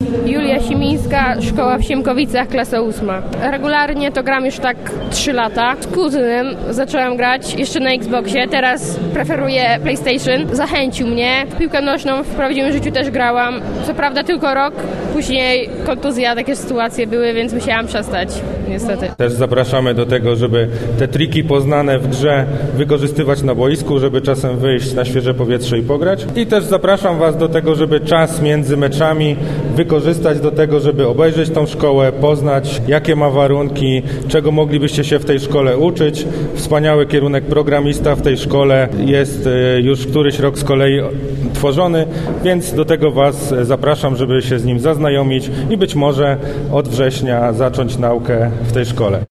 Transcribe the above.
Julia Simińska, szkoła w Siemkowicach, klasa 8. Regularnie to gram już tak 3 lata. Z kuzynem zacząłem grać jeszcze na Xboxie, teraz preferuję PlayStation. Zachęcił mnie. W piłkę nożną w prawdziwym życiu też grałam. Co prawda tylko rok, później kontuzja, takie sytuacje były, więc musiałam przestać, niestety. Też zapraszamy do tego, żeby te triki poznane w grze wykorzystywać na boisku, żeby czasem wyjść na świeże powietrze i pograć. I też zapraszam Was do tego, żeby czas między meczami wykorzystać do tego, żeby obejrzeć tą szkołę, poznać jakie ma warunki, czego moglibyście się w tej szkole uczyć. Wspaniały kierunek programista w tej szkole jest już któryś rok z kolei tworzony, więc do tego Was zapraszam, żeby się z nim zaznajomić i być może od września zacząć naukę w tej szkole.